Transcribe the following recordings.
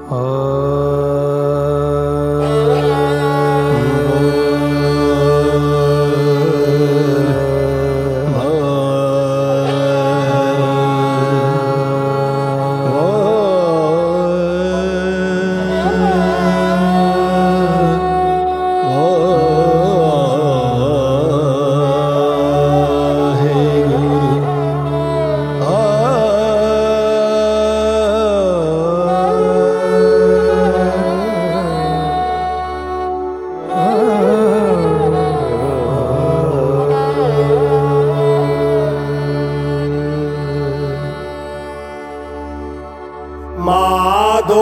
माधो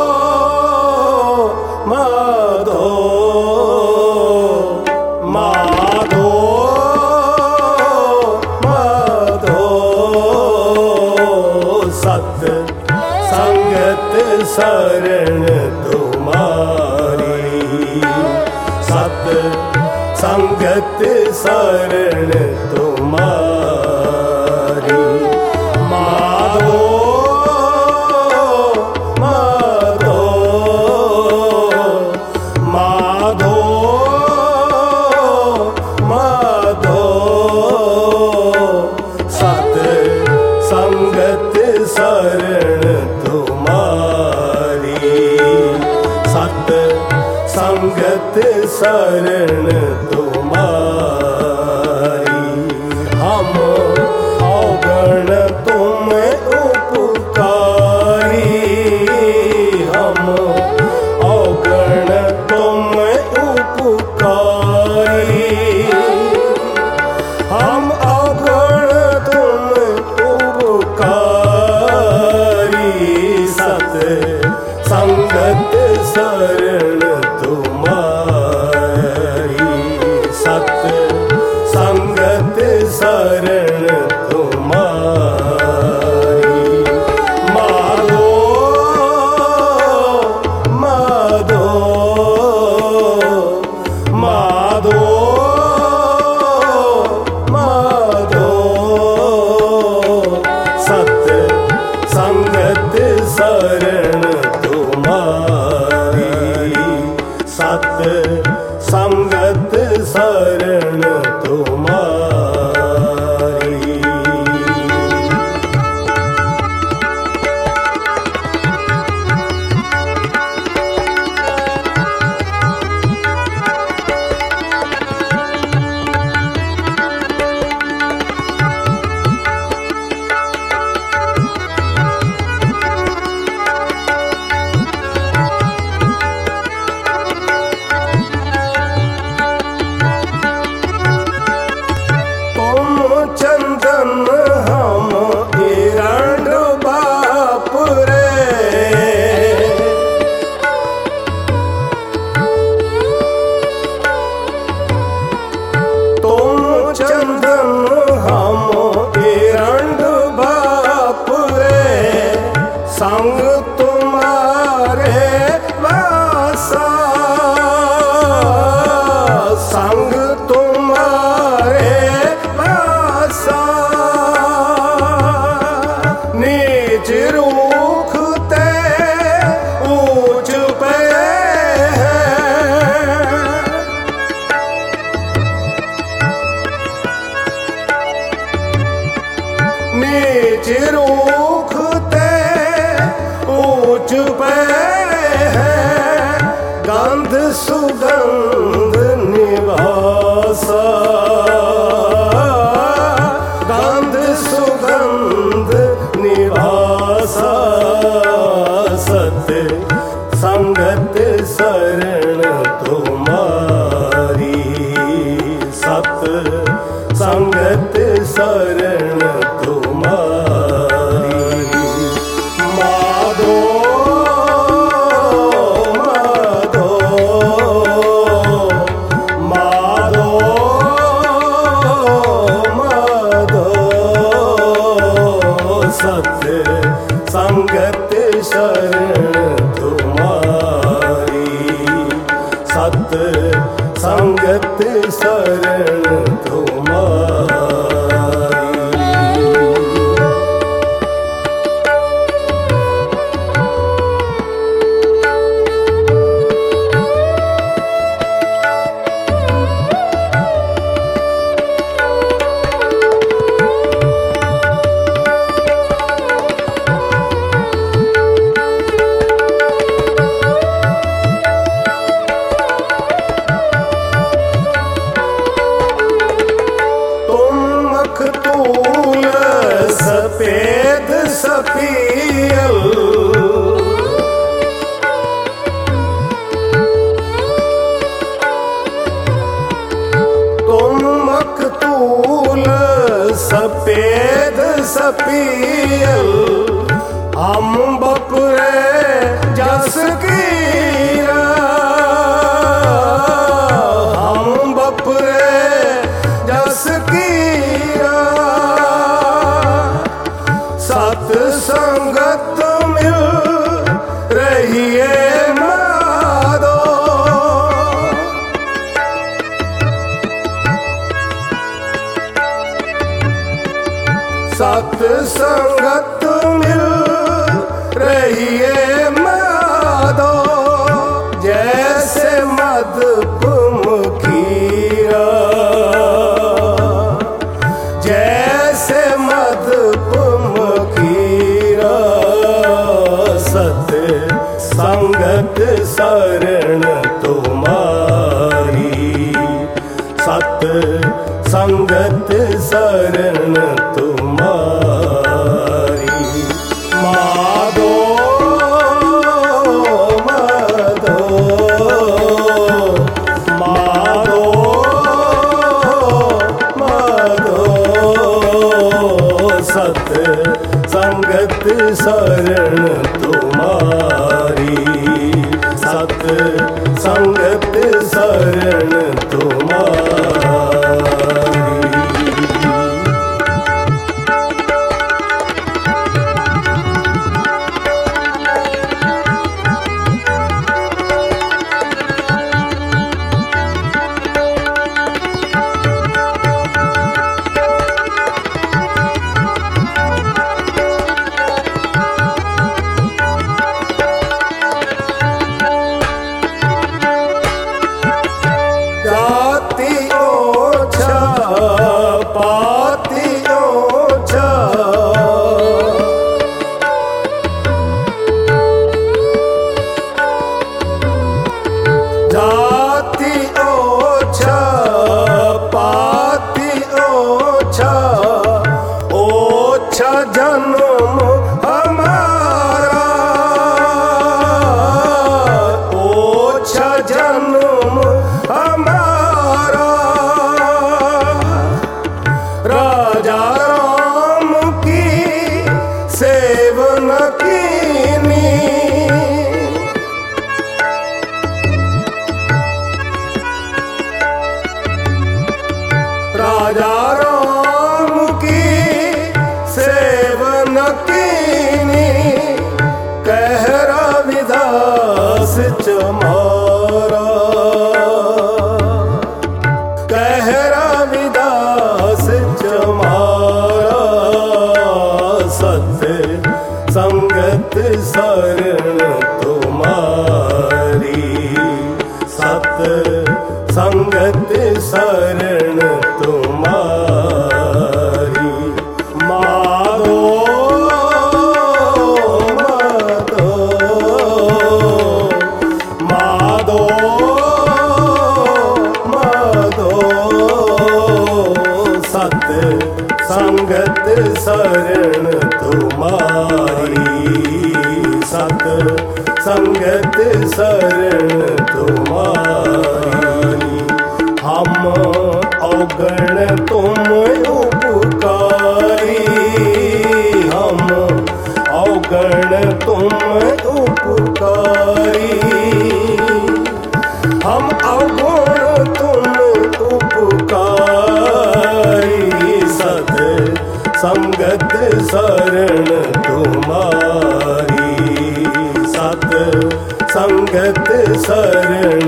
माधो माधो माधो सत संगत शरण तुम्हारी सत संगत शरण तुम्हारी माधो शरण तुम्हारी सत संगत शरण तुम्हारी हम अवगण तुम उपकारी हम अवगण तुम उपकारी हम अवगण तुम उपकारी सत संगत शरण तुम्हारी सत संगत शरण तुम्हारी माधो माधो माधो माधो सत संगत शरण तुम्हारी सत संगत शरण तुम्हारी चंदन हम हिरण बाप रे तुम चंदन हम हिरण बाप रे संग तुम्हारे वासा संग तुम्हारे नीच रूख ते ऊंच पे नीच रूख ते ऊंच पे गंध सुगंध निवासा गंध सुगंध निवासा सत संगत शरण तुम्हारी सत संगत शरण तुम्हारी माधो माधो माधो माधो सत संगत शरण तुम्हारी सत संगत शरण तुम्हारी सपीयल तुम मकतूल सफेद सपीयल हम बपरे जस कीरा हम बपरे जस कीरा सत संगत मिल रही है माधो सत संगत मिल रही है माधो जैसे मधुप मुखीरा जैसे मधुप मुखीरा सत संगत शरण तुम्हारी सत संगत शरण तुम्हारी माधो माधो माधो माधो सत संगत शरण तुम्हारी सत संगत शरण तुम्हारी जाति ओछा पाति ओछा जाति ओछा पाति ओछा ओछा जन्म हमारा ओछा जन्म हमारा राजा राम की सेवन कीनी राजा राम की सेवन कीनी कह रविदास चमारा कह रविदास चमारा सत्य संगत शरण तुम्हारी सत्य संगत शरण तुम्हारी माधो माधो माधो माधो सत संगत शरण तुम्हारी सत संगत शरण तुम्हारी हम अवगण तुम उपकारी हम अवगण तुम उपकारी हम अवगुण तुम उपकारी सत संगत शरण तुम्हारी सत संगत शरण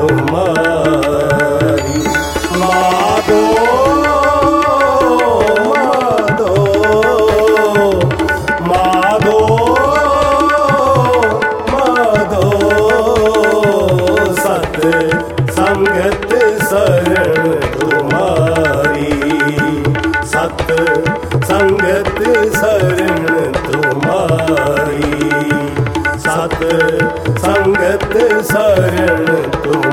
तुम्हारी माधो माधो माधो माधो सत संगत शरण तुम्हारी सत संगत शरण तुम्हारी सत संगत शरण तुम्हारी।